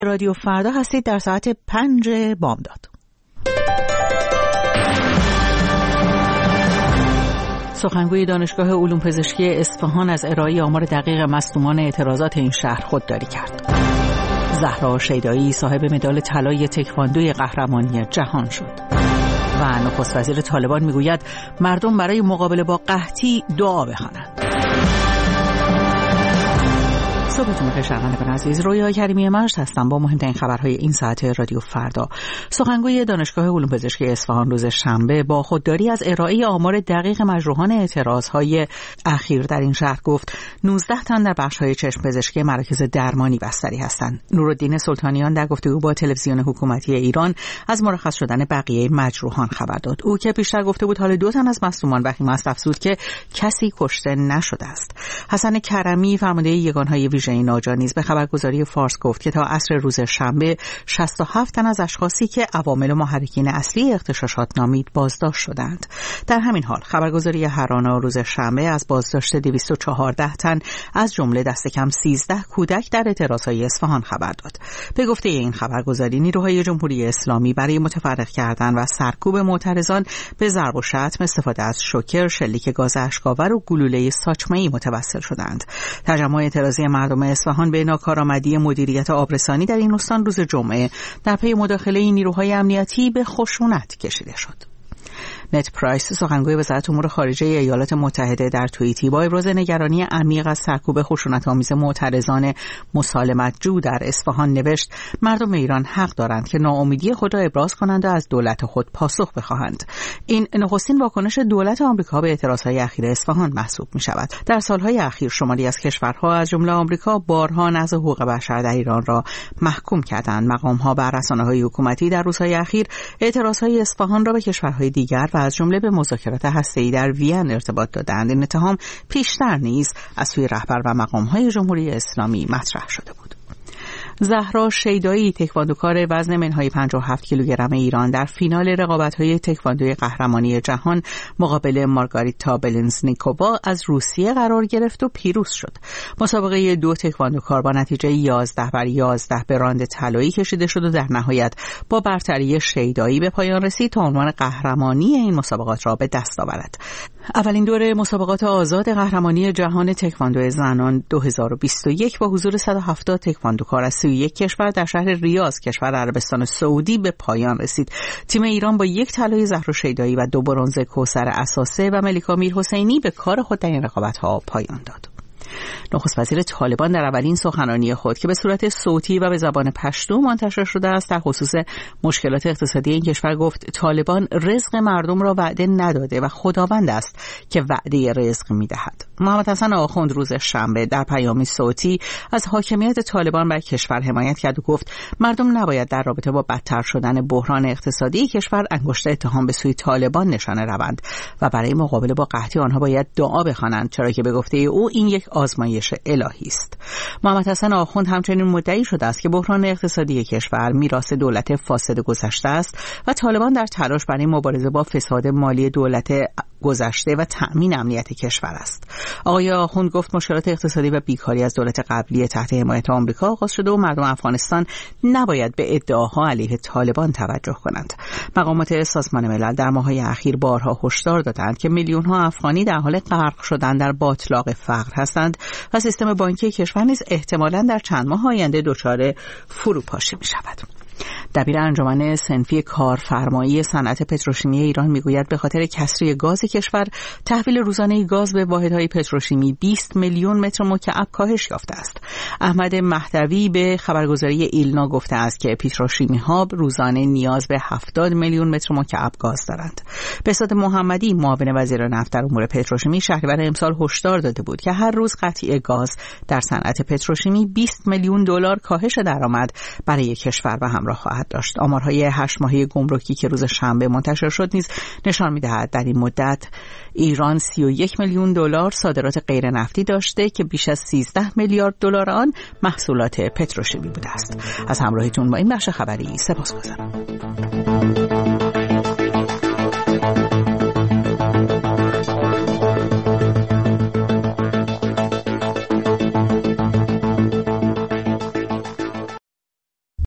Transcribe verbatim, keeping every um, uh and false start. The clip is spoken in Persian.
رادیو فردا هستید در ساعت پنج بامداد. سخنگوی دانشگاه علوم پزشکی اصفهان از ارائه آمار دقیق مصدومان اعتراضات این شهر خودداری کرد. زهرا شیدایی صاحب مدال طلای تکواندوی قهرمانی جهان شد. و نخست وزیر طالبان میگوید مردم برای مقابله با قحطی دعا بخوانند. صبحتون بخیر شنوندگان عزیز، رویا کریمی مشت هستم با مهمترین خبرهای این ساعت رادیو فردا. سخنگوی دانشگاه علوم پزشکی اصفهان روز شنبه با خودداری از ارائه آمار دقیق مجروحان اعتراضهای اخیر در این شهر گفت نوزده تن در بخش‌های چشم پزشکی مراکز درمانی بستری هستند. نورالدین سلطانیان در گفتگو با تلویزیون حکومتی ایران از مرخص شدن بقیه مجروحان خبر داد. او که پیشتر گفته بود حال دو تن از مصدومان وخیم است، افزود که کسی کشته نشده است. حسن کرمی فرمانده یگانهای ویژه ناجا نیز به خبرگزاری فارس گفت که تا عصر روز شنبه شصت و هفت تن از اشخاصی که عوامل و محرکین اصلی اغتشاشات نامید بازداشت شدند. در همین حال خبرگزاری هرانا روز شنبه از بازداشت دویست و چهارده تن از جمله دست کم سیزده کودک در اعتراضهای اصفهان خبر داد. به گفته این خبرگزاری نیروهای جمهوری اسلامی برای متفرق کردن و سرکوب معترضان به ضرب و شتم، استفاده از شوکر، شلیک گاز اشک‌آور و گلوله ساچمه‌ای متوسل شدند. تجمع اعتراضی مردم اصفهان به ناکارآمدی مدیریت آبرسانی در این استان روز جمعه در پی مداخله نیروهای امنیتی به خشونت کشیده شد. نت پرایس سخنگوی وزارت امور خارجه ایالات متحده در توییتی با ابراز نگرانی عمیق از سرکوب خشونت‌آمیز معترضان مسالمت‌جو در اصفهان نوشت مردم ایران حق دارند که ناامیدی خود را ابراز کنند و از دولت خود پاسخ بخواهند. این نخستین واکنش دولت آمریکا به اعتراضهای اخیر اصفهان محسوب می‌شود. در سالهای اخیر شماری از کشورها از جمله آمریکا بارها نقض حقوق بشر در ایران را محکوم کردند. مقام‌ها بر رسانه‌های حکومتی در روزهای اخیر اعتراضهای اصفهان را به کشورهای دیگر و از جمله به مذاکرات هسته‌ای در وین ارتباط دادند. این اتهام پیشتر نیز از سوی رهبر و مقام‌های جمهوری اسلامی مطرح شده بود. زهرا شیدایی تکواندوکار وزن منهای پنجاه و هفت کیلوگرم ایران در فینال رقابت‌های تکواندوی قهرمانی جهان مقابل مارگاریتا بلنزنیکووا از روسیه قرار گرفت و پیروز شد. مسابقه دو تکواندوکار با نتیجه یازده بر یازده به راند طلایی کشیده شد و در نهایت با برتری شیدایی به پایان رسید تا عنوان قهرمانی این مسابقات را به دست آورد. اولین دور مسابقات آزاد قهرمانی جهان تکواندو زنان دو هزار و بیست و یک با حضور صد و هفتاد تکواندوکار از سی و یک کشور در شهر ریاض کشور عربستان سعودی به پایان رسید. تیم ایران با یک طلای زهرا شیدایی و دو برنز کوثر اساسه و ملیکا میرحسینی به کار خود در این رقابت‌ها پایان داد. نخست وزیر طالبان در اولین سخنرانی خود که به صورت صوتی و به زبان پشتو منتشر شده است در خصوص مشکلات اقتصادی این کشور گفت طالبان رزق مردم را وعده نداده و خداوند است که وعده رزق می‌دهد. محمد حسن آخوند روز شنبه در پیامی صوتی از حاکمیت طالبان بر کشور حمایت کرد و گفت مردم نباید در رابطه با بدتر شدن بحران اقتصادی کشور انگشت اتهام به سوی طالبان نشانه روند و برای مقابله با قحطی آنها باید دعا بخوانند، چرا که به گفته او این یک آزمایش الهی است. محمد حسن آخوند همچنین مدعی شده است که بحران اقتصادی کشور میراث دولت فاسد گذشته است و طالبان در تلاش برای مبارزه با فساد مالی دولت گذشته و تأمین امنیت کشور است. آقای آخوند گفت مشکلات اقتصادی و بیکاری از دولت قبلی تحت حمایت آمریکا آغاز شده و مردم افغانستان نباید به ادعاها علیه طالبان توجه کنند. مقامات سازمان ملل در ماه‌های اخیر بارها هشدار دادند که میلیون‌ها افغانی در حال غرق شدن در باتلاق فقر هستند و سیستم بانکی کشور نیز احتمالاً در چند ماه آینده دچار فروپاشی می‌شود. دبیر انجمن صنفی کارفرمایی صنعت پتروشیمی ایران میگوید به خاطر کسری گاز کشور تحویل روزانه گاز به واحدهای پتروشیمی بیست میلیون متر مکعب کاهش یافته است. احمد مهدوی به خبرگزاری ایلنا گفته است که پتروشیمی‌ها روزانه نیاز به هفتاد میلیون متر مکعب گاز دارند. بهزاد محمدی معاون وزیر نفت در امور پتروشیمی شهریور امسال هشدار داده بود که هر روز قطعی گاز در صنعت پتروشیمی بیست میلیون دلار کاهش درآمد برای کشور و همراه خواهد داشت. آمارهای هشت ماهه گمرکی که روز شنبه منتشر شد نیز نشان می‌دهد در این مدت ایران سی و یک میلیون دلار صادرات غیر نفتی داشته که بیش از سیزده میلیارد دلار آن محصولات پتروشیمی بوده است. از همراهیتون با این بخش خبری سپاسگزارم.